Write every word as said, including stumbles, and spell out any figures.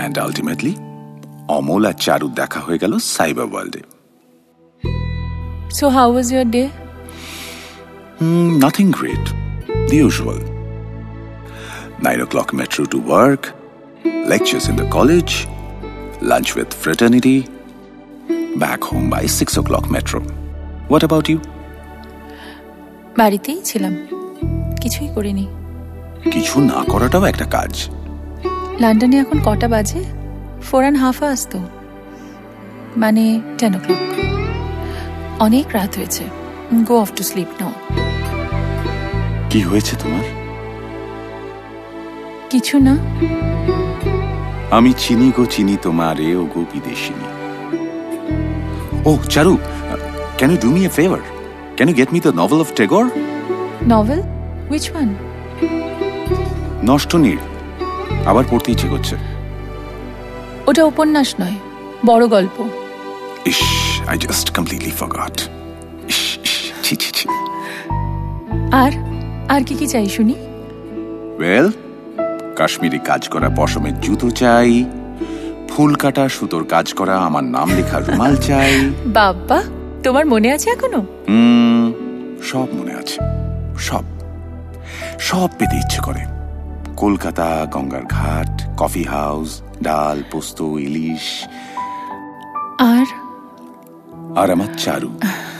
And ultimately Amal আর চারু দেখা হয়ে গেল সাইবার ওয়ার্ল্ডে। So how was your day? Mm, nothing great. The usual. Nine o'clock metro to work, lectures in the college, lunch with fraternity, back home by six o'clock metro. What about you? বাড়িতেই ছিলাম, কিছুই করিনি। কিছু না করাটাও একটা কাজ। লন্ডনে এখন কটা বাজে? ফোর অ্যান্ড হাফ আওয়ার্স তো, মানে টেন ও ক্লক। অনেক রাত হয়েছে, go off to sleep now. কি হয়েছে তোমার? কিছু না। আমি চিনি গো চিনি তোমারে ও গো বিদেশিনী। ও চারু, can you do me a favor? Can you get me the novel of Tagore? Novel? Which one? নষ্ট নীড়। আবার পড়তে ইচ্ছে করছে। ওটা উপন্যাস নয়, বড় গল্প। ইশ, I just completely forgot. ইশ, ইশ, ছি ছি ছি। আর আর কি কি চাই শুনি? ওয়েল, কাশ্মীরি কাজ করা পশমের জুতো চাই, ফুল কাটা সুতোর কাজ করা আমার নাম লেখা রুমাল চাই। বাবা, তোমার মনে আছে এখনো? হুম, সব মনে আছে, সব সব পেতে ইচ্ছে করে। কলকাতা, গঙ্গার ঘাট, কফি হাউস, ডাল, পোস্ত, ইলিশ। আর আর আমার চারু।